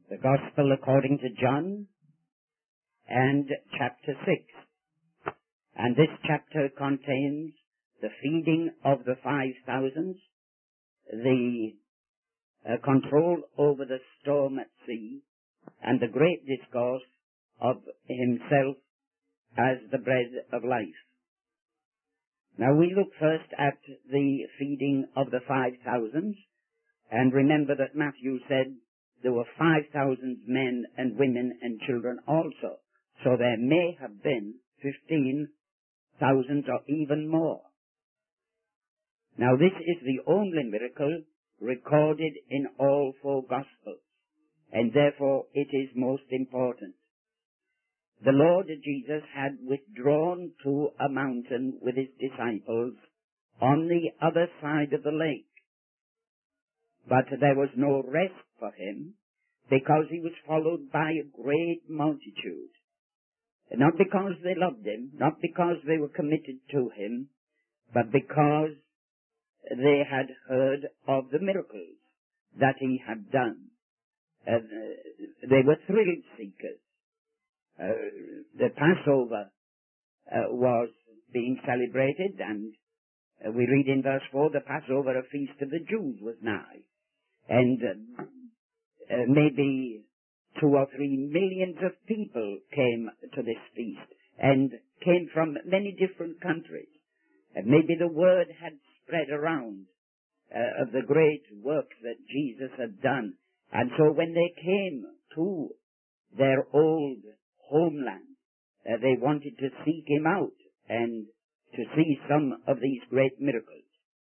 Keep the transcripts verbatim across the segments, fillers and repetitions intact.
The Gospel according to John, and chapter six. And this chapter contains the feeding of the five thousands, the uh, control over the storm at sea, and the great discourse of himself as the bread of life. Now we look first at the feeding of the five thousands, and remember that Matthew said there were five thousand men and women and children also. So there may have been fifteen thousand or even more. Now this is the only miracle recorded in all four Gospels, and therefore it is most important. The Lord Jesus had withdrawn to a mountain with his disciples on the other side of the lake. But there was no rest for him, because he was followed by a great multitude. Not because they loved him, not because they were committed to him, but because they had heard of the miracles that he had done. Uh, they were thrill seekers. Uh, the Passover uh, was being celebrated, and uh, we read in verse four, the Passover, a feast of the Jews, was nigh. And uh, uh, maybe two or three millions of people came to this feast, and came from many different countries. And maybe the word had spread around uh, of the great work that Jesus had done. And so when they came to their old homeland, uh, they wanted to seek him out and to see some of these great miracles.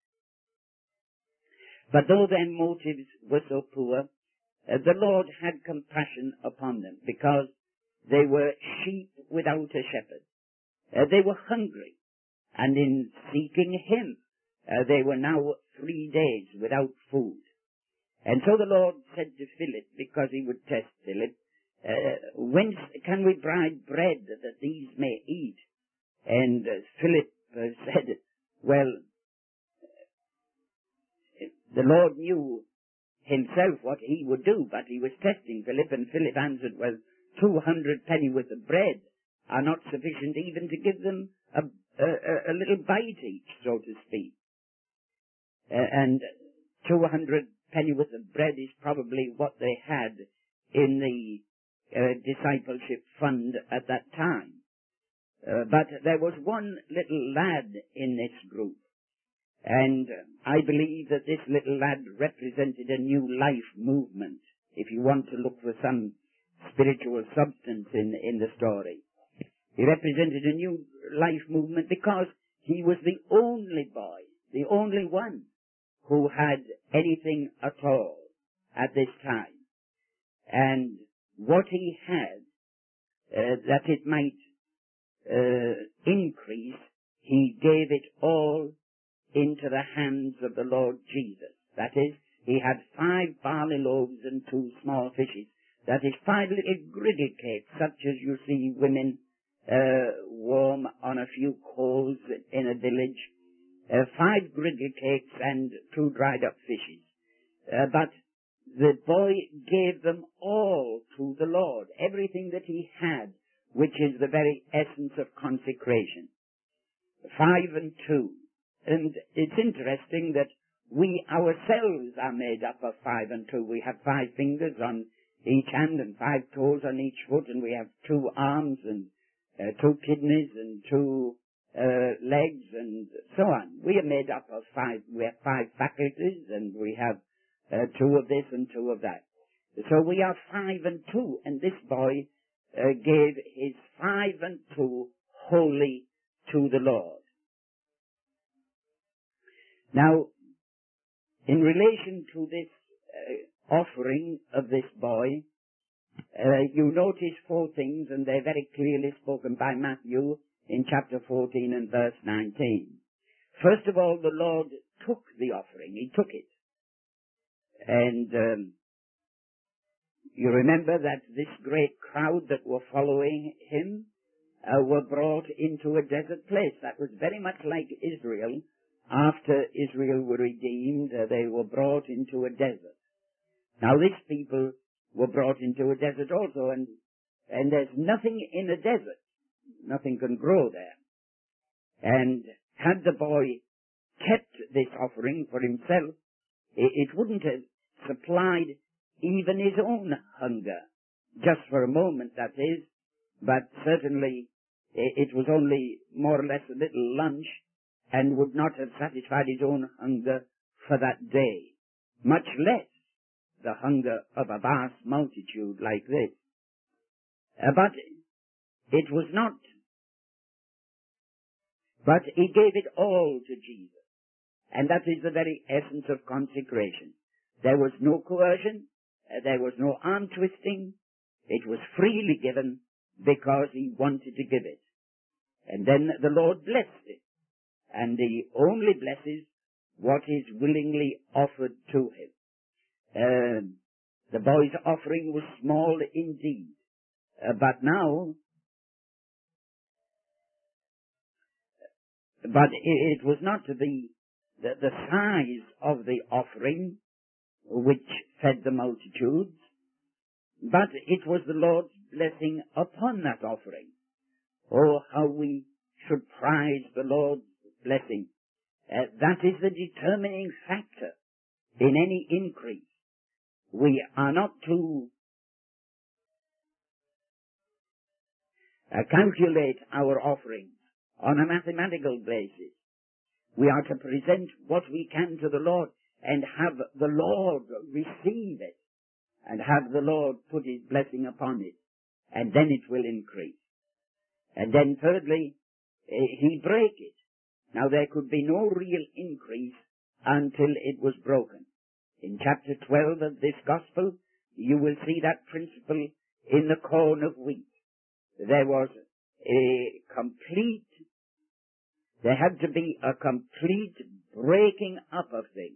But though their motives were so poor, uh, the Lord had compassion upon them, because they were sheep without a shepherd. Uh, they were hungry, and in seeking him, uh, they were now three days without food. And so the Lord said to Philip, because he would test Philip, uh, whence can we buy bread that these may eat? And uh, Philip uh, said, well, the Lord knew himself what he would do, but he was testing Philip, and Philip answered, well, two hundred pennyworth of bread are not sufficient even to give them a, a, a little bite each, so to speak. Uh, and two hundred pennyworth of bread is probably what they had in the uh, discipleship fund at that time. Uh, but there was one little lad in this group, and I believe that this little lad represented a new life movement, if you want to look for some spiritual substance in, in the story. He represented a new life movement because he was the only boy, the only one who had anything at all at this time. And what he had, uh, that it might uh, increase, he gave it all into the hands of the Lord Jesus. That is, he had five barley loaves and two small fishes. That is, five little griddle cakes, such as you see women uh, warm on a few coals in a village. Uh, five griddle cakes and two dried up fishes. Uh, but the boy gave them all to the Lord, everything that he had, which is the very essence of consecration. Five and two. And it's interesting that we ourselves are made up of five and two. We have five fingers on each hand and five toes on each foot, and we have two arms and uh, two kidneys and two uh, legs and so on. We are made up of five. We have five faculties, and we have uh, two of this and two of that. So we are five and two, and this boy uh, gave his five and two wholly to the Lord. Now, in relation to this uh, offering of this boy, uh, you notice four things, and they're very clearly spoken by Matthew in chapter fourteen and verse nineteen. First of all, the Lord took the offering. He took it. And um, you remember that this great crowd that were following him uh, were brought into a desert place. That was very much like Israel. After Israel were redeemed, uh, they were brought into a desert. Now, these people were brought into a desert also, and, and there's nothing in a desert. Nothing can grow there. And had the boy kept this offering for himself, it, it wouldn't have supplied even his own hunger, just for a moment, that is, but certainly it, it was only more or less a little lunch, and would not have satisfied his own hunger for that day, much less the hunger of a vast multitude like this. Uh, but it was not, but he gave it all to Jesus, and that is the very essence of consecration. There was no coercion, uh, there was no arm twisting, it was freely given because he wanted to give it. And then the Lord blessed it, and he only blesses what is willingly offered to him. Uh, the boy's offering was small indeed, uh, but now, but it, it was not the, the the size of the offering which fed the multitudes, but it was the Lord's blessing upon that offering. Oh, how we should prize the Lord's blessing. Uh, that is the determining factor in any increase. We are not to uh, calculate our offerings on a mathematical basis. We are to present what we can to the Lord and have the Lord receive it and have the Lord put his blessing upon it, and then it will increase. And then thirdly, uh, he break it. Now there could be no real increase until it was broken. In chapter twelve of this gospel, you will see that principle in the corn of wheat. There was a complete, there had to be a complete breaking up of things.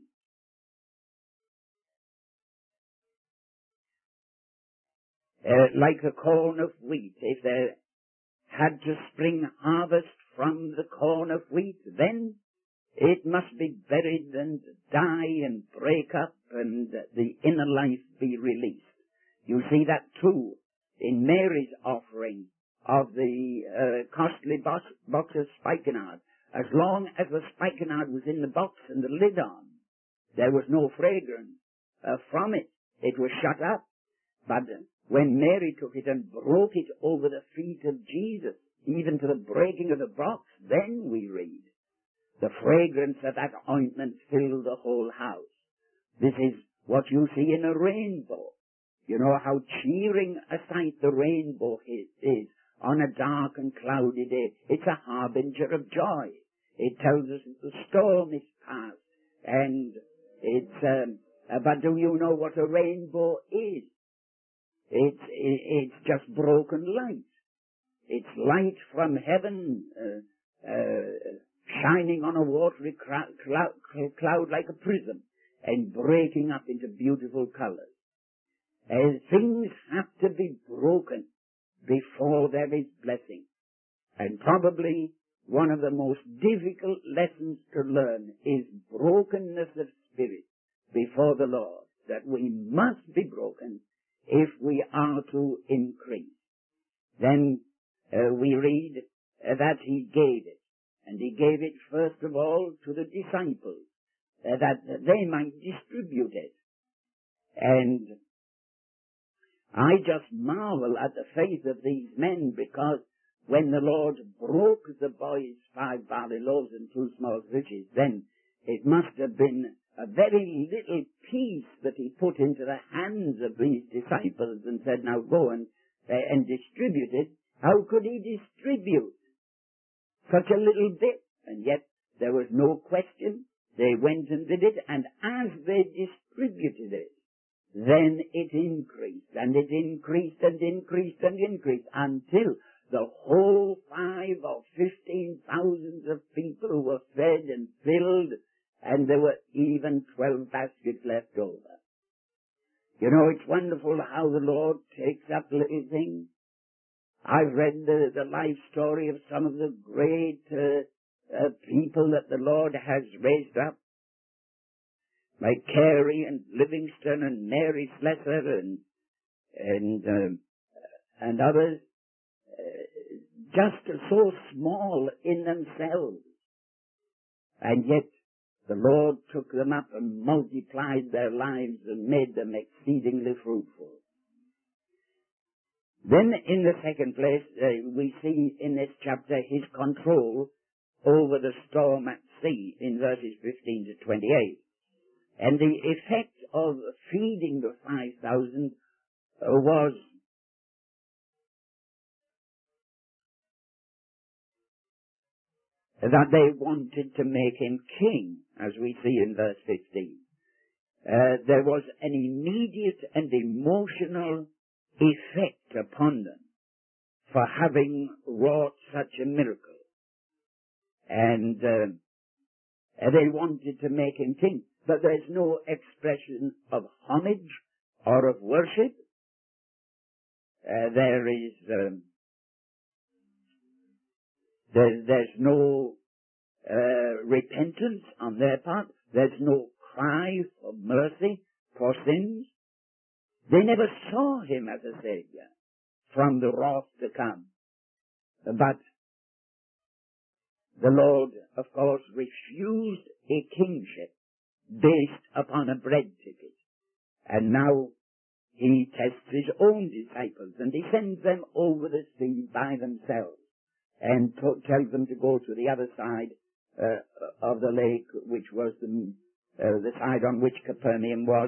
Uh, like the corn of wheat, if there had to spring harvest from the corn of wheat, then it must be buried and die and break up and the inner life be released. You see that too in Mary's offering of the uh, costly box, box of spikenard. As long as the spikenard was in the box and the lid on, there was no fragrance uh, from it. It was shut up. But when Mary took it and broke it over the feet of Jesus, even to the breaking of the box, then we read, the fragrance of that ointment filled the whole house. This is what you see in a rainbow. You know how cheering a sight the rainbow is, is on a dark and cloudy day. It's a harbinger of joy. It tells us that the storm is past. And it's, um, uh, but do you know what a rainbow is? It's, it's just broken light. It's light from heaven, uh, uh, shining on a watery cloud, cloud, cloud like a prism and breaking up into beautiful colors. As things have to be broken before there is blessing. And probably one of the most difficult lessons to learn is brokenness of spirit before the Lord, that we must be broken if we are to increase. Then uh, we read uh, that he gave it. And he gave it first of all to the disciples, uh, that they might distribute it. And I just marvel at the faith of these men, because when the Lord broke the boy's five barley loaves and two small fishes, then it must have been a very little piece that he put into the hands of these disciples and said, now go and, uh, and distribute it. How could he distribute such a little bit? And yet there was no question. They went and did it, and as they distributed it, then it increased, and it increased and increased and increased until the whole five or fifteen thousands of people were fed and filled, and there were even twelve baskets left over. You know, it's wonderful how the Lord takes up little things. I've read the, the life story of some of the great uh, uh, people that the Lord has raised up, like Carey and Livingston and Mary Slessor and and um, and others uh, just so small in themselves, and yet the Lord took them up and multiplied their lives and made them exceedingly fruitful. Then in the second place, uh, we see in this chapter his control over the storm at sea in verses fifteen to twenty-eight. And the effect of feeding the five thousand uh, was that they wanted to make him king, as we see in verse fifteen. Uh, there was an immediate and emotional effect upon them for having wrought such a miracle. And uh, they wanted to make him king. But there's no expression of homage or of worship. Uh, there is, um, there, there's no uh, repentance on their part. There's no cry for mercy for sins. They never saw him as a Savior from the wrath to come. But the Lord, of course, refused a kingship based upon a bread ticket. And now he tests his own disciples and he sends them over the sea by themselves and to- tells them to go to the other side uh, of the lake, which was the, uh, the side on which Capernaum was.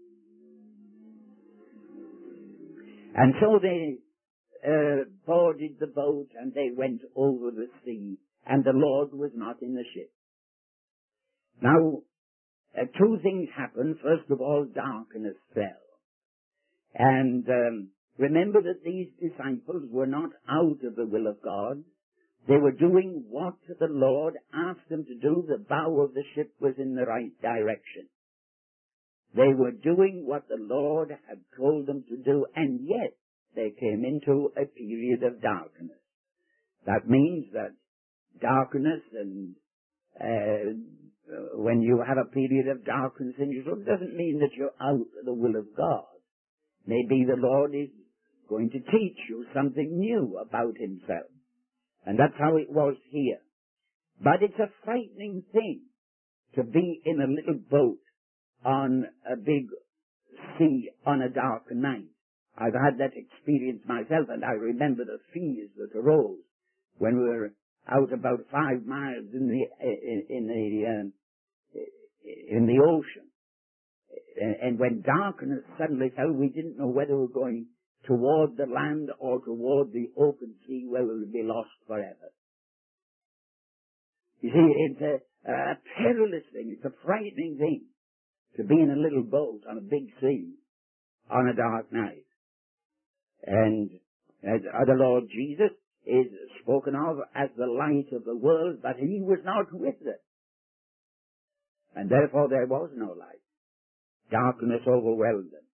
And so they uh, boarded the boat and they went over the sea, and the Lord was not in the ship. Now, uh, two things happened. First of all, darkness fell. And um, remember that these disciples were not out of the will of God. They were doing what the Lord asked them to do. The bow of the ship was in the right direction. They were doing what the Lord had told them to do, and yet they came into a period of darkness. That means that darkness, and uh, when you have a period of darkness in your soul, doesn't mean that you're out of the will of God. Maybe the Lord is going to teach you something new about himself. And that's how it was here. But it's a frightening thing to be in a little boat on a big sea on a dark night. I've had that experience myself, and I remember the fears that arose when we were out about five miles in the in, in the um, in the ocean, and when darkness suddenly fell, we didn't know whether we were going toward the land or toward the open sea, where we would be lost forever. You see, it's a, a perilous thing. It's a frightening thing to be in a little boat on a big sea on a dark night. And as the Lord Jesus is spoken of as the light of the world, but he was not with them. And therefore there was no light. Darkness overwhelmed them.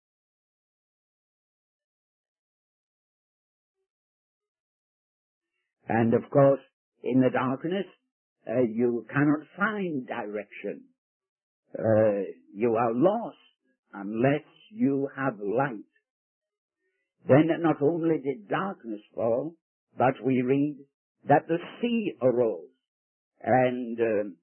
And of course, in the darkness, uh, you cannot find direction. Uh, you are lost unless you have light. Then not only did darkness fall, but we read that the sea arose. And, um,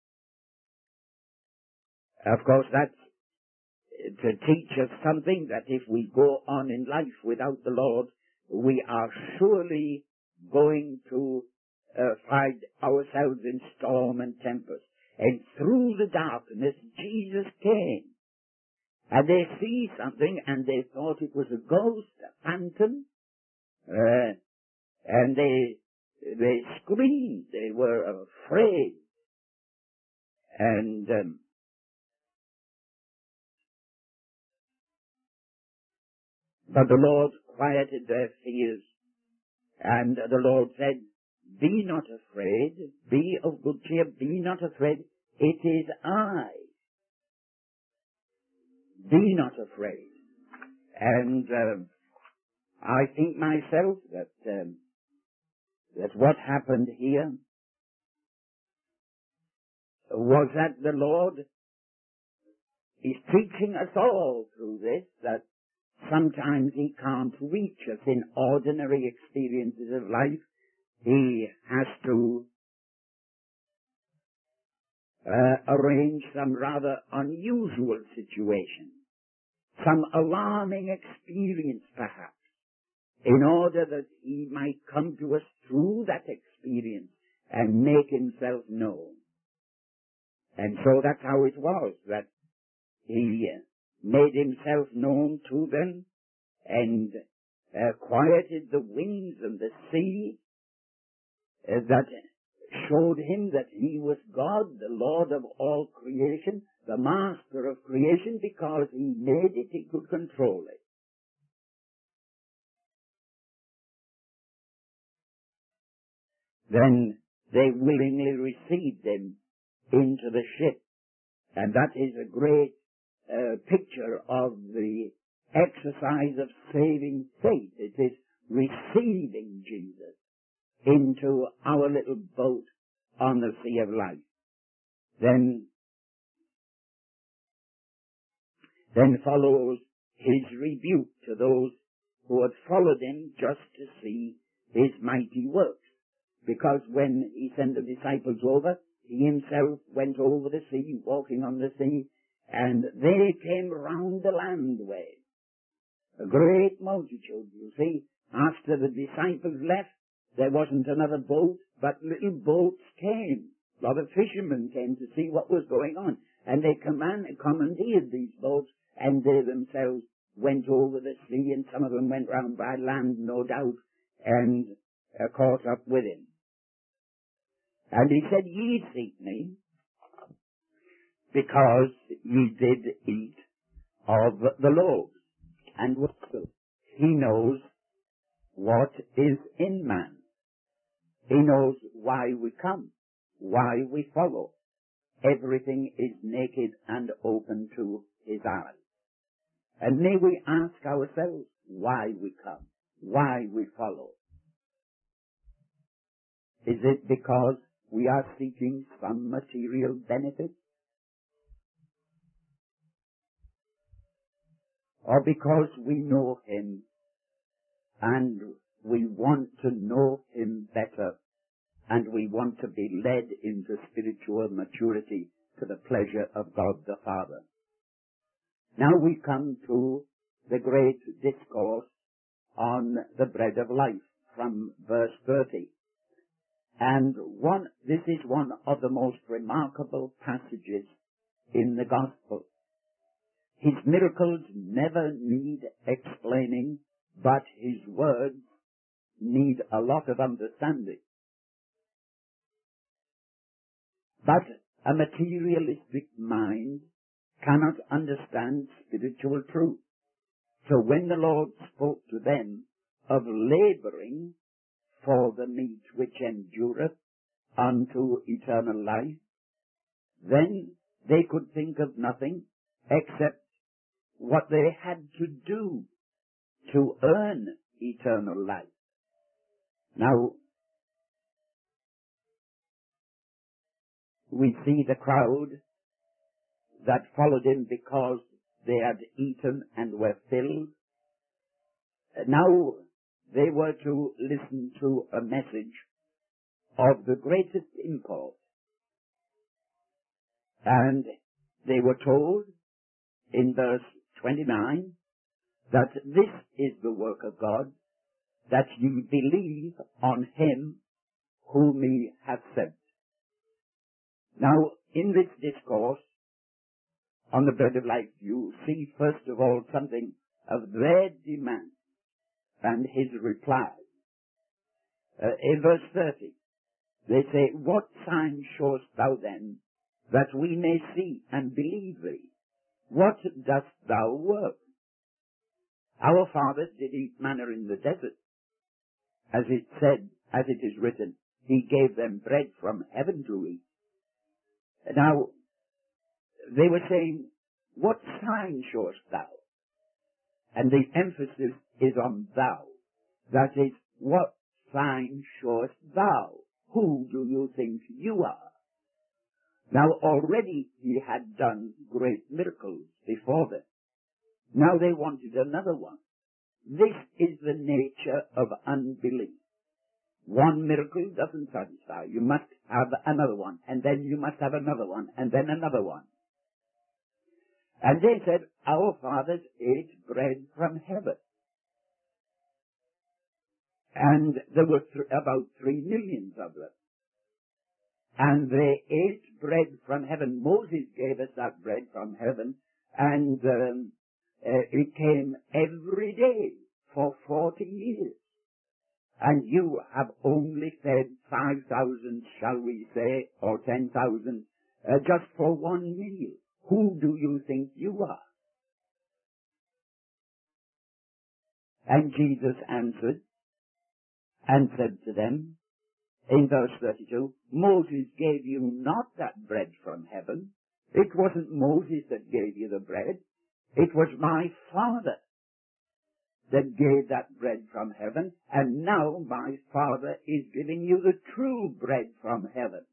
of course, that's to teach us something, that if we go on in life without the Lord, we are surely going to uh, find ourselves in storm and tempest. And through the darkness, Jesus came. And they see something, and they thought it was a ghost, a phantom, uh, and they they screamed. They were afraid. And um, but the Lord quieted their fears, and the Lord said, "Be not afraid, be of good cheer, be not afraid, it is I. Be not afraid." And um, I think myself that um, that what happened here was that the Lord is teaching us all through this, that sometimes he can't reach us in ordinary experiences of life. He has to uh, arrange some rather unusual situation, some alarming experience perhaps, in order that he might come to us through that experience and make himself known. And so that's how it was, that he uh, made himself known to them and uh, quieted the winds and the sea, uh, that showed him that he was God, the Lord of all creation, the master of creation, because he made it, he could control it. Then they willingly received him into the ship. And that is a great uh, picture of the exercise of saving faith. It is receiving Jesus into our little boat on the sea of life. Then, then follows his rebuke to those who had followed him just to see his mighty works. Because when he sent the disciples over, he himself went over the sea, walking on the sea, and they came round the land way. A great multitude, you see. After the disciples left, there wasn't another boat, but little boats came. A lot of fishermen came to see what was going on. And they command, commandeered these boats, and they themselves went over the sea, and some of them went round by land, no doubt, and uh, caught up with him. And he said, ye seek me, because ye did eat of the loaves. And he knows what is in man. He knows why we come, why we follow. Everything is naked and open to his eyes. And may we ask ourselves why we come, why we follow. Is it because we are seeking some material benefit? Or because we know him and we want to know him better and we want to be led into spiritual maturity to the pleasure of God the Father? Now we come to the great discourse on the bread of life from verse thirty. And one, this is one of the most remarkable passages in the Gospel. His miracles never need explaining, but his words need a lot of understanding. But a materialistic mind cannot understand spiritual truth. So when the Lord spoke to them of laboring for the meat which endureth unto eternal life, then they could think of nothing except what they had to do to earn eternal life. Now, we see the crowd that followed him because they had eaten and were filled. Now they were to listen to a message of the greatest import. And they were told in verse twenty-nine that this is the work of God, that ye believe on him whom he hath sent. Now, in this discourse on the bread of life, you see first of all something of their demand and his reply. Uh, in verse thirty, they say, what sign showest thou then, that we may see and believe thee? What dost thou work? Our fathers did eat manna in the desert. As it said, as it is written, he gave them bread from heaven to eat. Now, they were saying, what sign showest thou? And the emphasis is on thou. That is, what sign showest thou? Who do you think you are? Now, already he had done great miracles before them. Now they wanted another one. This is the nature of unbelief. One miracle doesn't satisfy. You must have another one, and then you must have another one, and then another one. And they said, our fathers ate bread from heaven. And there were th- about three millions of them. And they ate bread from heaven. Moses gave us that bread from heaven, and um, uh, it came every day for forty years. And you have only fed five thousand, shall we say, or ten thousand, uh, just for one meal. Who do you think you are? And Jesus answered and said to them, in verse thirty-two, Moses gave you not that bread from heaven. It wasn't Moses that gave you the bread. It was my Father that gave that bread from heaven, and now my Father is giving you the true bread from heaven.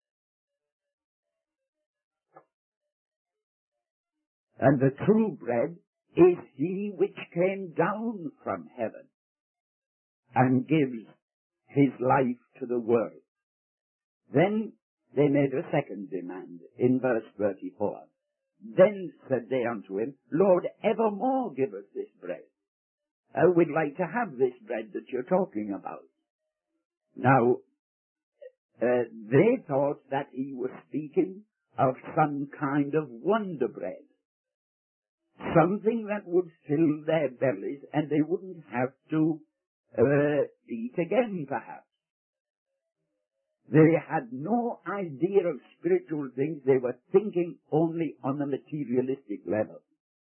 And the true bread is he which came down from heaven and gives his life to the world. Then they made a second demand in verse thirty-four. Then said they unto him, Lord, evermore give us this bread. Uh, we'd like to have this bread that you're talking about. Now, uh, they thought that he was speaking of some kind of wonder bread. Something that would fill their bellies and they wouldn't have to uh, eat again, perhaps. They had no idea of spiritual things. They were thinking only on the materialistic level.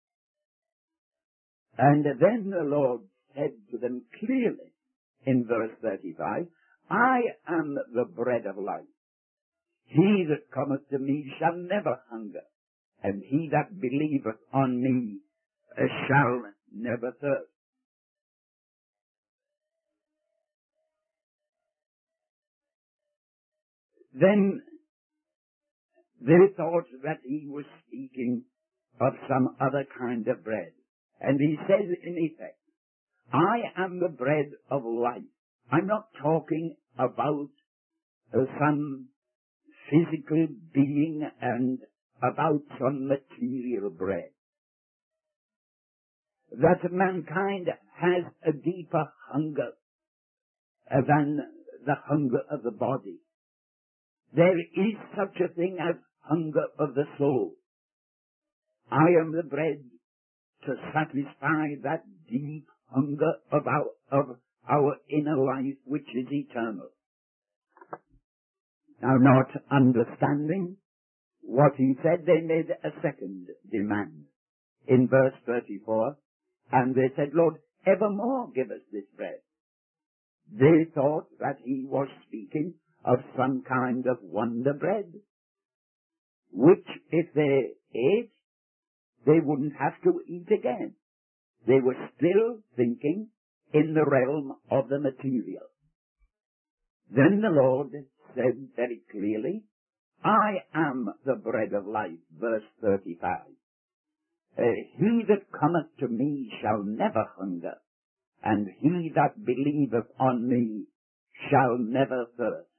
And then the Lord said to them clearly in verse thirty-five, I am the bread of life. He that cometh to me shall never hunger, and he that believeth on me uh, shall never thirst. Then they thought that he was speaking of some other kind of bread. And he says in effect, I am the bread of life. I'm not talking about uh, some physical being and about some material bread. That mankind has a deeper hunger uh, than the hunger of the body. There is such a thing as hunger of the soul. I am the bread to satisfy that deep hunger of our, of our inner life, which is eternal. Now, not understanding what he said, they made a second demand in verse thirty-four, and they said, Lord, evermore give us this bread. They thought that he was speaking of some kind of wonder bread, which if they ate, they wouldn't have to eat again. They were still thinking in the realm of the material. Then the Lord said very clearly, I am the bread of life, verse thirty-five. Uh, he that cometh to me shall never hunger, and he that believeth on me shall never thirst.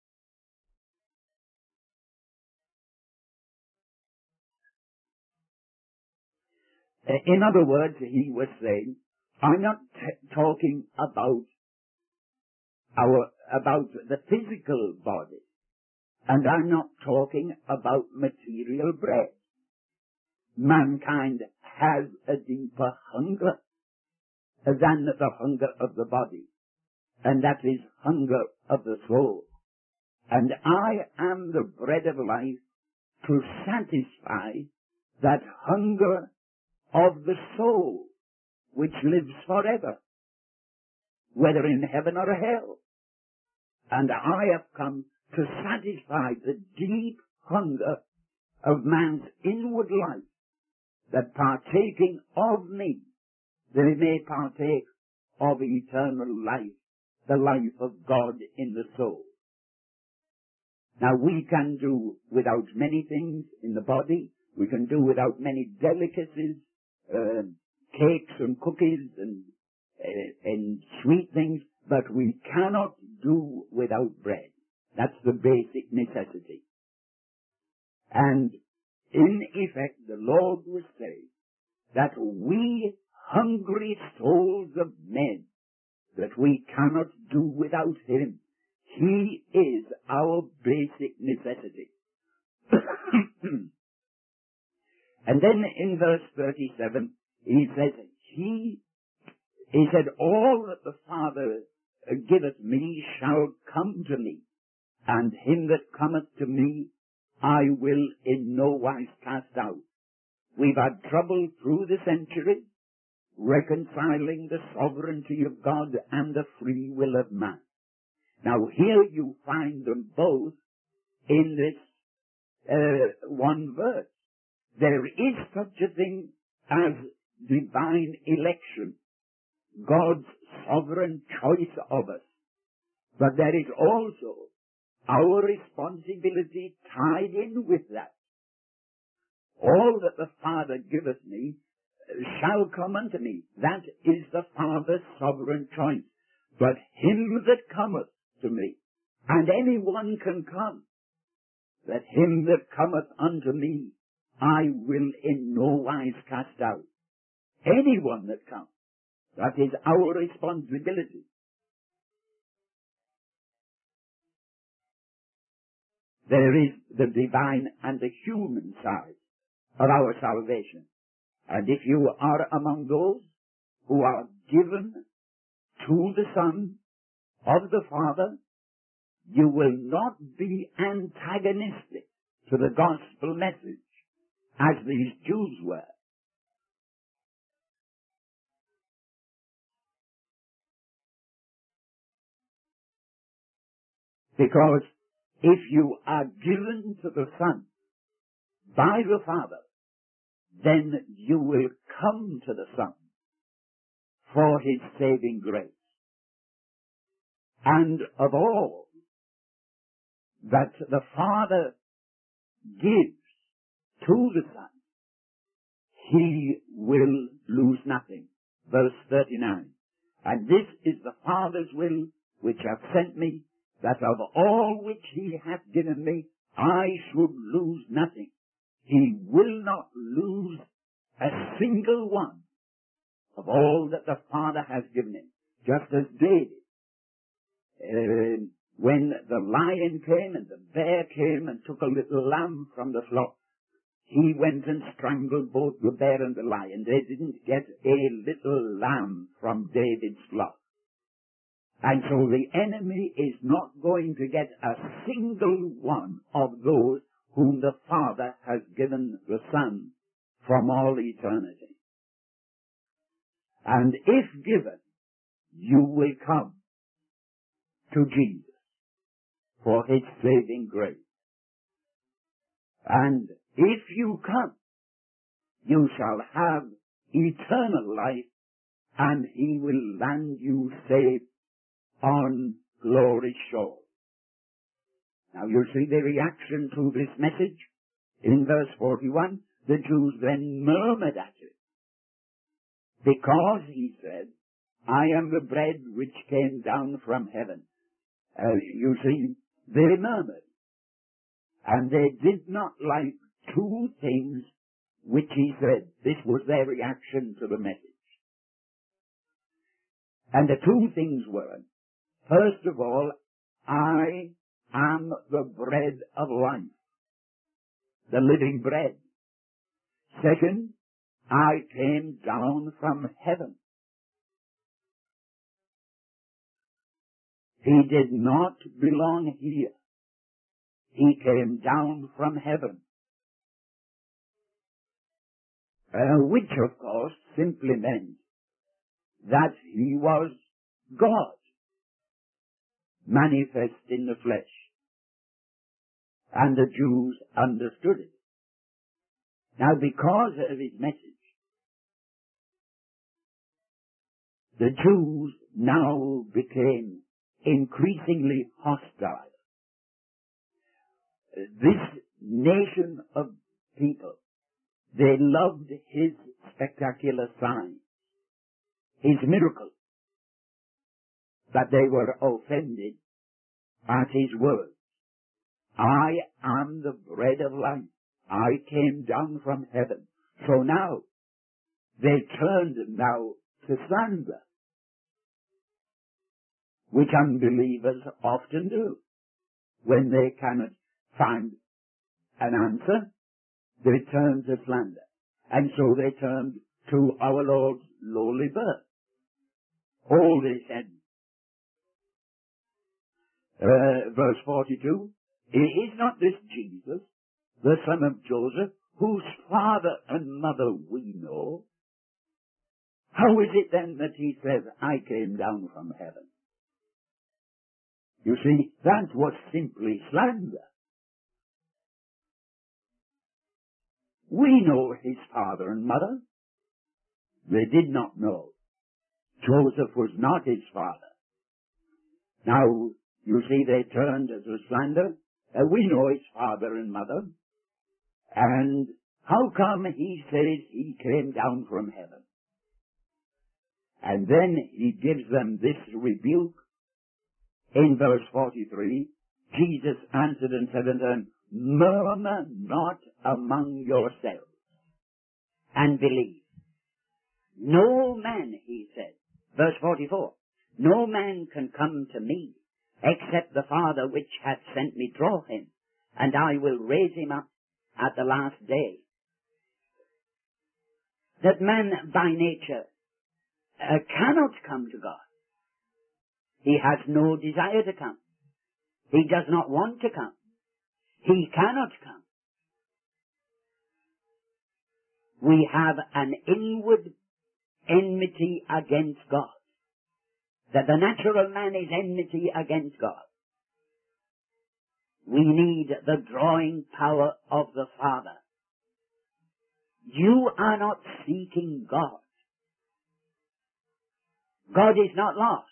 Uh, in other words, he was saying, I'm not t- talking about our, about the physical body, and I'm not talking about material bread. Mankind has a deeper hunger than the hunger of the body, and that is hunger of the soul. And I am the bread of life to satisfy that hunger of the soul which lives forever, whether in heaven or hell. And I have come to satisfy the deep hunger of man's inward life, that partaking of me, they may partake of eternal life, the life of God in the soul. Now we can do without many things in the body. We can do without many delicacies, uh, cakes and cookies and, uh, and sweet things, but we cannot do without bread. That's the basic necessity. And in effect, the Lord was saying that we hungry souls of men, that we cannot do without Him. He is our basic necessity. And then in verse thirty-seven, he says, He, he said, all that the Father giveth me shall come to me, and him that cometh to me I will in no wise cast out. We've had trouble through the centuries reconciling the sovereignty of God and the free will of man. Now here you find them both in this uh, one verse. There is such a thing as divine election, God's sovereign choice of us. But there is also our responsibility tied in with that. All that the Father giveth me shall come unto me. That is the Father's sovereign choice. But him that cometh to me, and anyone can come, that him that cometh unto me I will in no wise cast out. Anyone that comes. That is our responsibility. There is the divine and the human side of our salvation. And if you are among those who are given to the Son of the Father, you will not be antagonistic to the gospel message as these Jews were. Because if you are given to the Son by the Father, then you will come to the Son for His saving grace. And of all that the Father gives to the Son, He will lose nothing. Verse thirty-nine. And this is the Father's will which hath sent me, that of all which He hath given me, I should lose nothing. He will not lose a single one of all that the Father has given Him. Just as David, uh, when the lion came and the bear came and took a little lamb from the flock, he went and strangled both the bear and the lion. They didn't get a little lamb from David's flock. And so the enemy is not going to get a single one of those whom the Father has given the Son from all eternity. And if given, you will come to Jesus for His saving grace. And if you come, you shall have eternal life, and He will land you safe on glory shore. Now you see the reaction to this message. In verse forty-one, the Jews then murmured at it, because He said, I am the bread which came down from heaven. Uh, you see, they murmured. And they did not like two things which He said. This was their reaction to the message. And the two things were, first of all, I am the bread of life, the living bread. Second, I came down from heaven. He did not belong here. He came down from heaven. Uh, which, of course, simply meant that He was God, manifest in the flesh. And the Jews understood it. Now, because of His message, the Jews now became increasingly hostile. This nation of people, they loved His spectacular sign. his miracle, but they were offended at his word. I am the bread of life. I came down from heaven. So now, they turned now to slander, which unbelievers often do. When they cannot find an answer, they turn to slander. And so they turned to our Lord's lowly birth. All they said, uh, verse forty-two, is not this Jesus, the son of Joseph, whose father and mother we know? How is it then that he says, I came down from heaven? You see, that was simply slander. We know his father and mother. They did not know. Joseph was not his father. Now, you see, they turned to slander. Uh, we know his father and mother. And how come he says he came down from heaven? And then he gives them this rebuke. In verse forty-three, Jesus answered and said unto them, murmur not among yourselves, and believe. No man, he said, verse forty-four, no man can come to me, except the Father which hath sent me draw him, and I will raise him up at the last day. That man by nature uh, cannot come to God. He has no desire to come. He does not want to come. He cannot come. We have an inward enmity against God. That the natural man is enmity against God. We need the drawing power of the Father. You are not seeking God. God is not lost.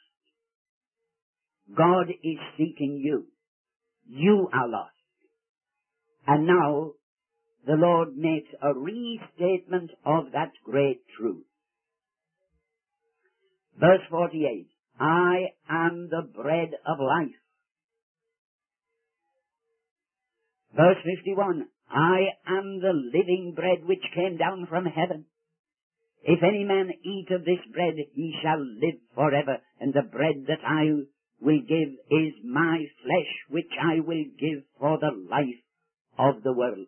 God is seeking you. You are lost. And now the Lord makes a restatement of that great truth. Verse forty-eight, I am the bread of life. Verse fifty-one, I am the living bread which came down from heaven. If any man eat of this bread, he shall live forever, and the bread that I will give is my flesh, which I will give for the life of the world.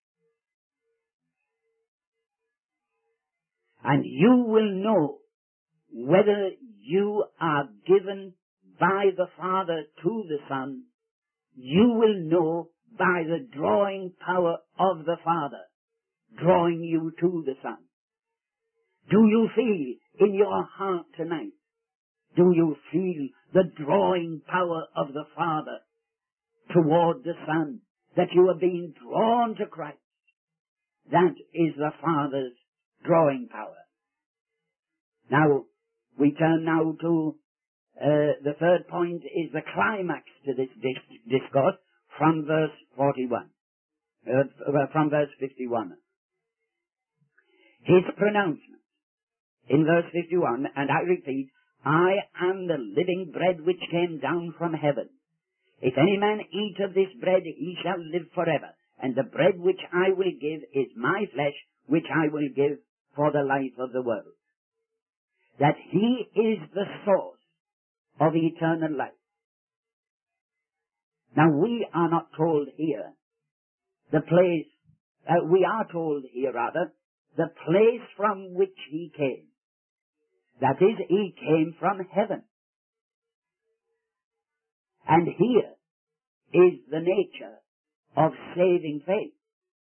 And you will know whether you are given by the Father to the Son. You will know by the drawing power of the Father, drawing you to the Son. Do you feel in your heart tonight, do you feel the drawing power of the Father toward the Son, that you are being drawn to Christ? That is the Father's drawing power. Now, we turn now to uh, the third point is the climax to this dis- discourse from verse forty-one, uh, from verse fifty-one. His pronouncement in verse fifty-one, and I repeat, I am the living bread which came down from heaven. If any man eat of this bread, he shall live forever. And the bread which I will give is my flesh, which I will give for the life of the world. That he is the source of eternal life. Now we are not told here the place, uh, we are told here rather, the place from which he came. That is, he came from heaven. And here is the nature of saving faith.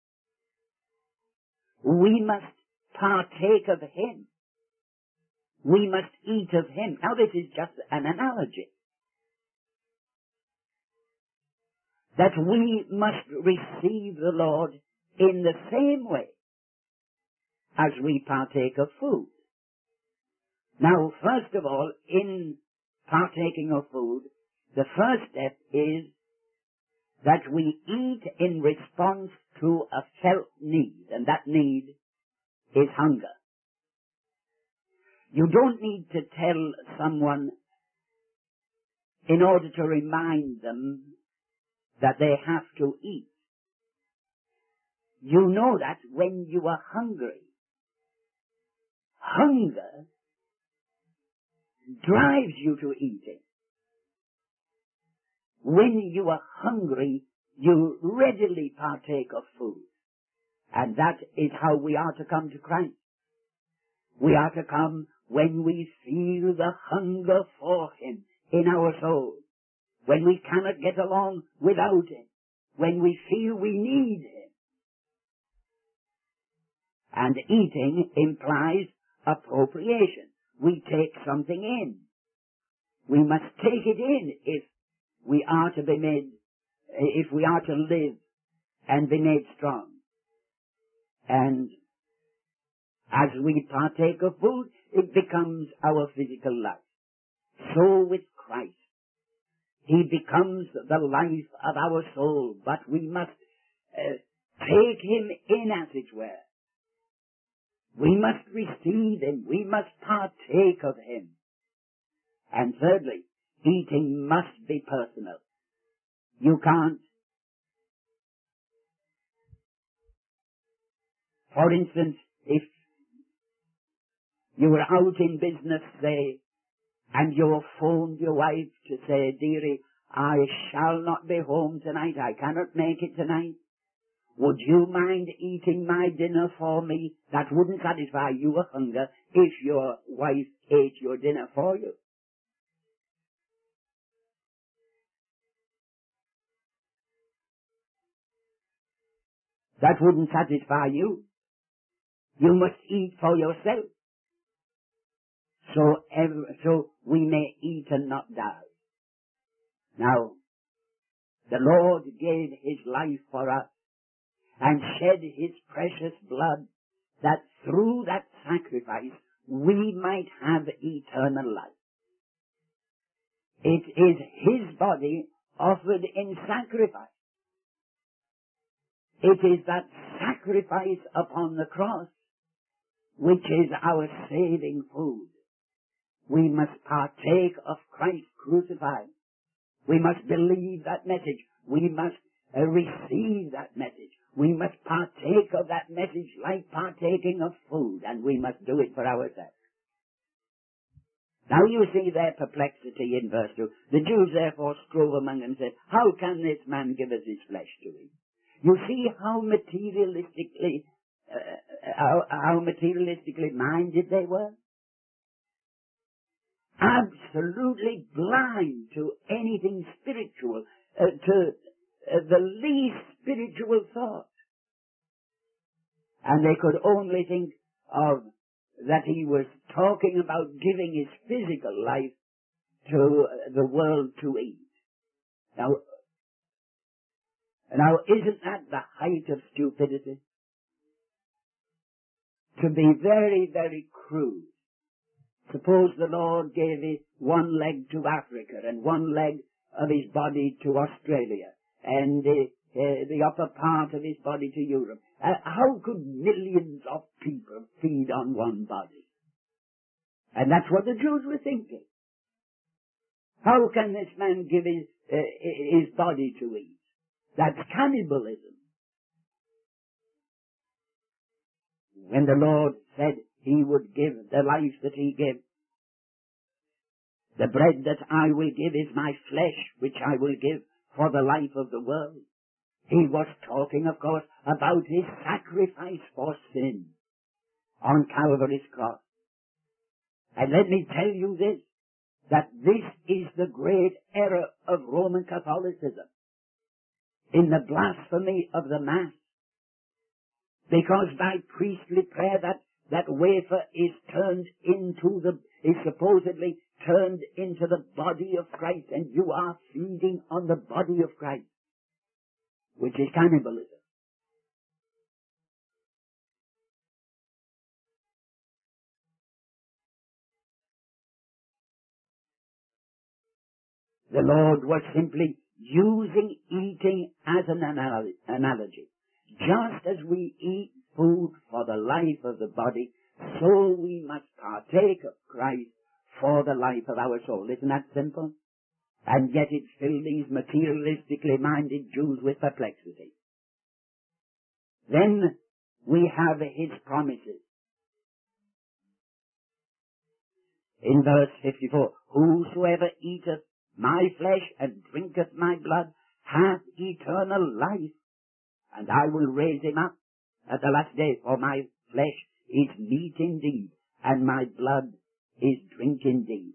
We must partake of him. We must eat of him. Now this is just an analogy. That we must receive the Lord in the same way as we partake of food. Now, first of all, in partaking of food, the first step is that we eat in response to a felt need, and that need is hunger. You don't need to tell someone in order to remind them that they have to eat. You know that when you are hungry. Hunger drives you to eating. When you are hungry, you readily partake of food. And that is how we are to come to Christ. We are to come when we feel the hunger for Him in our soul, when we cannot get along without Him, when we feel we need Him. And eating implies appropriation. We take something in. We must take it in if we are to be made, if we are to live and be made strong. And as we partake of food, it becomes our physical life. So with Christ. He becomes the life of our soul, but we must uh, take Him in, as it were. We must receive Him. We must partake of Him. And thirdly, eating must be personal. You can't. For instance, if you were out in business, say, and you phoned your wife to say, dearie, I shall not be home tonight. I cannot make it tonight. Would you mind eating my dinner for me? That wouldn't satisfy your hunger if your wife ate your dinner for you. That wouldn't satisfy you. You must eat for yourself. So, ever, so we may eat and not die. Now, the Lord gave His life for us and shed His precious blood that through that sacrifice we might have eternal life. It is His body offered in sacrifice. It is that sacrifice upon the cross which is our saving food. We must partake of Christ crucified. We must believe that message. We must uh, receive that message. We must partake of that message like partaking of food, and we must do it for ourselves. Now you see their perplexity in verse two. The Jews therefore strove among them and said, how can this man give us his flesh to eat? You see how materialistically, uh, how, how materialistically minded they were? Absolutely blind to anything spiritual, uh, to uh, the least spiritual thought. And they could only think of that he was talking about giving his physical life to uh, the world to eat. Now, now isn't that the height of stupidity? To be very, very crude. Suppose the Lord gave his one leg to Africa and one leg of his body to Australia and uh, uh, the upper part of his body to Europe. Uh, how could millions of people feed on one body? And that's what the Jews were thinking. How can this man give his, uh, his body to eat? That's cannibalism. When the Lord said he would give the life that he gave, the bread that I will give is my flesh, which I will give for the life of the world. He was talking, of course, about his sacrifice for sin on Calvary's cross. And let me tell you this, that this is the great error of Roman Catholicism in the blasphemy of the Mass. Because by priestly prayer that, that wafer is turned into the, is supposedly turned into the body of Christ, and you are feeding on the body of Christ, which is cannibalism. The Lord was simply using eating as an analogy. Just as we eat food for the life of the body, so we must partake of Christ for the life of our soul. Isn't that simple? And yet it filled these materialistically minded Jews with perplexity. Then we have his promises. In verse fifty-four, whosoever eateth my flesh and drinketh my blood hath eternal life, and I will raise him up at the last day. For my flesh is meat indeed, and my blood is drink indeed.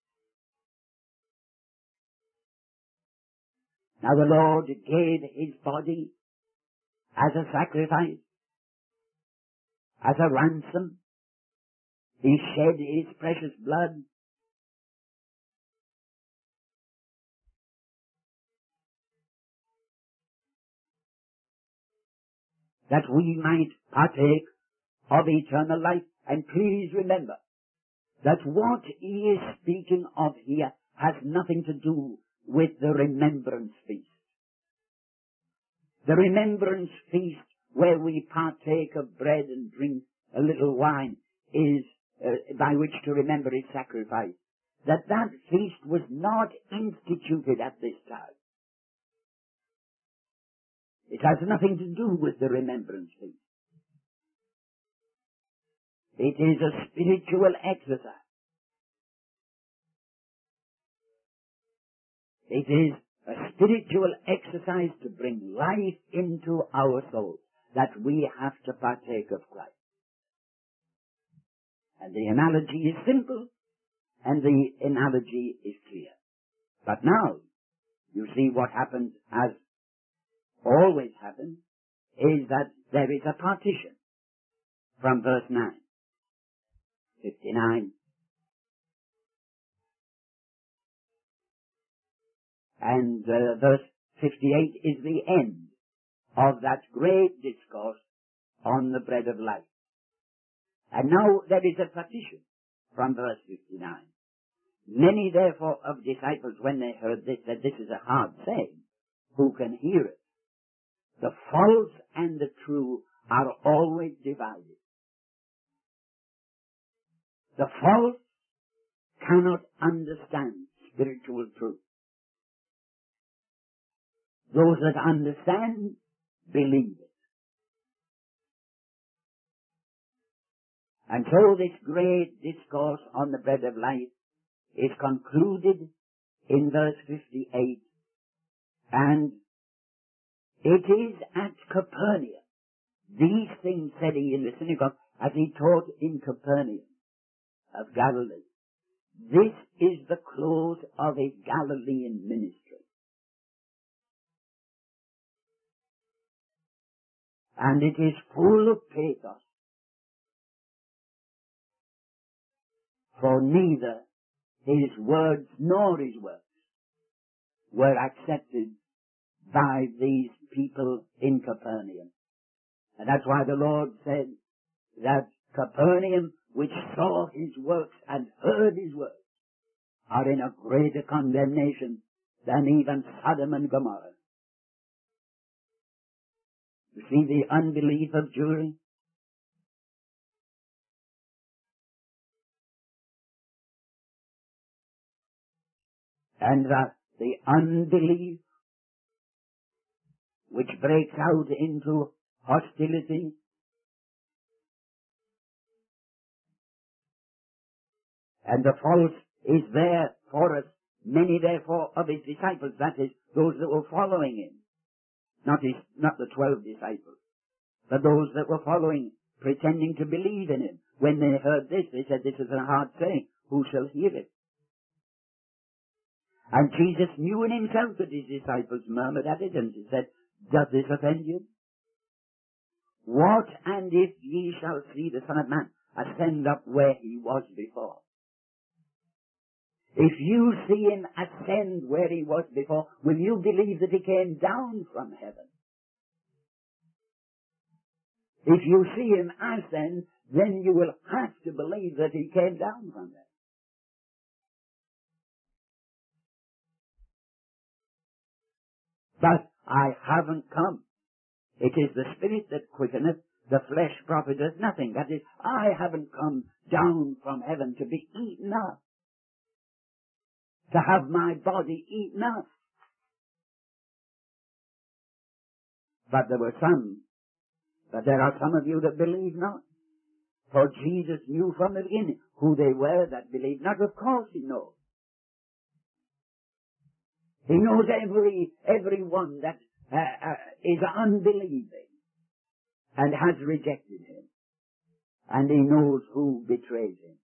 Now the Lord gave his body as a sacrifice, as a ransom. He shed his precious blood. That we might partake of eternal life. And please remember that what he is speaking of here has nothing to do with the remembrance feast. The remembrance feast where we partake of bread and drink a little wine is uh, by which to remember his sacrifice. That that feast was not instituted at this time. It has nothing to do with the remembrance feast. It is a spiritual exercise. It is a spiritual exercise to bring life into our souls, that we have to partake of Christ. And the analogy is simple, and the analogy is clear. But now, you see what happens, as always happens, is that there is a partition from verse nine. fifty-nine. And uh, verse fifty-eight is the end of that great discourse on the bread of life. And now there is a partition from verse fifty-nine. Many therefore of disciples, when they heard this, said, this is a hard saying. Who can hear it? The false and the true are always divided. The false cannot understand spiritual truth. Those that understand, believe it. And so this great discourse on the bread of life is concluded in verse fifty-eight. And it is at Capernaum. These things said he in the synagogue as he taught in Capernaum of Galilee. This is the close of his Galilean ministry. And it is full of pathos. For neither his words nor his works were accepted by these people in Capernaum. And that's why the Lord said that Capernaum, which saw his works and heard his words, are in a greater condemnation than even Sodom and Gomorrah. You see the unbelief of Jewry? And that the unbelief which breaks out into hostility, and the false is there for us. Many therefore of his disciples, that is, those that were following him, not his, not the twelve disciples, but those that were following, pretending to believe in him. When they heard this, they said, this is a hard saying. Who shall hear it? And Jesus knew in himself that his disciples murmured at it, and he said, does this offend you? What and if ye shall see the Son of Man ascend up where he was before? If you see him ascend where he was before, will you believe that he came down from heaven? If you see him ascend, then you will have to believe that he came down from heaven. But I haven't come. It is the Spirit that quickeneth. The flesh profiteth nothing. That is, I haven't come down from heaven to be eaten up, to have my body eaten up. But there were some, but there are some of you that believe not. For Jesus knew from the beginning who they were that believed not. Of course he knows. He knows every, every one that uh, uh, is unbelieving and has rejected him. And he knows who betrays him.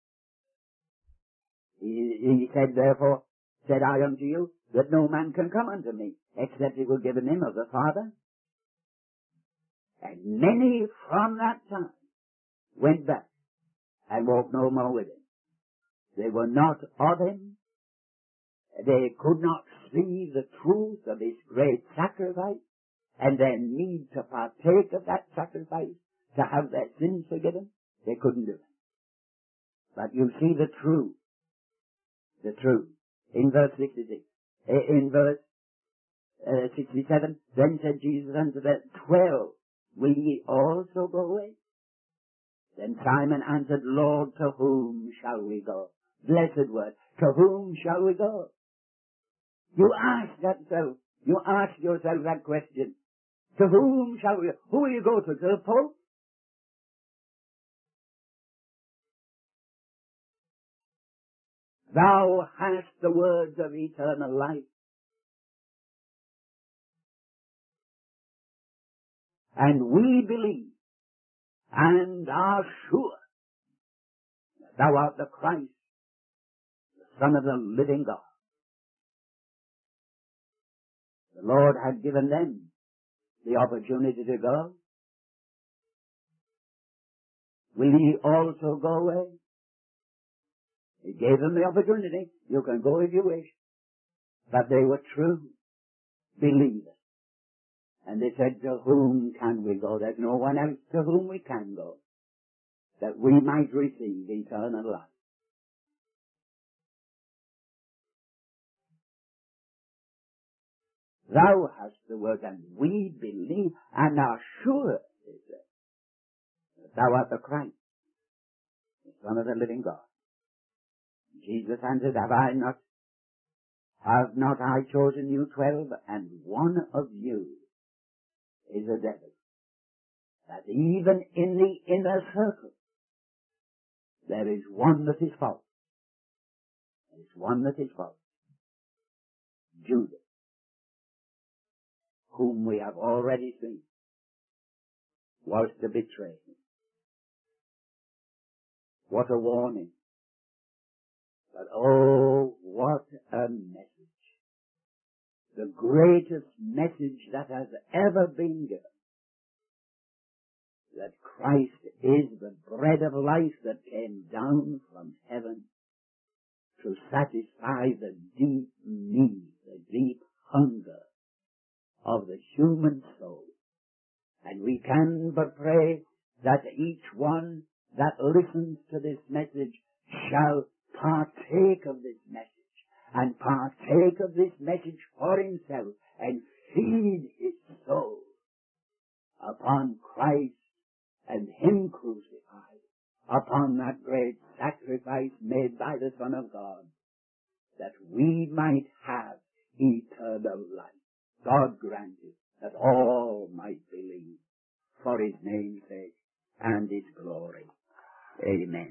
He, he said, therefore, said I unto you, that no man can come unto me, except it were given him of the Father. And many from that time went back and walked no more with him. They were not of him. They could not see the truth of his great sacrifice and their need to partake of that sacrifice, to have their sins forgiven. They couldn't do it. But you see the truth, the truth, in verse sixty-six. In verse uh, sixty-seven, then said Jesus unto the twelve, will ye also go away? Then Simon answered, Lord, to whom shall we go? Blessed word, to whom shall we go? You ask that self, you ask yourself that question. To whom shall we go? Who will you go to? To the Pope? Thou hast the words of eternal life. And we believe and are sure that thou art the Christ, the Son of the living God. The Lord had given them the opportunity to go. Will ye also go away? He gave them the opportunity. You can go if you wish. But they were true believers. And they said, to whom can we go? There's no one else to whom we can go, that we might receive eternal life. Thou hast the word, and we believe and are sure, he said, that thou art the Christ, the Son of the living God. Jesus answered, have I not, have not I chosen you twelve, and one of you is a devil? That even in the inner circle, there is one that is false. There is one that is false. Judas, whom we have already seen, was to betray him. What a warning. But oh, what a message. The greatest message that has ever been given. That Christ is the bread of life that came down from heaven to satisfy the deep need, the deep hunger of the human soul. And we can but pray that each one that listens to this message shall partake of this message, and partake of this message for himself, and feed his soul upon Christ and him crucified, upon that great sacrifice made by the Son of God, that we might have eternal life. God grant it, that all might believe, for his name's sake and his glory. Amen.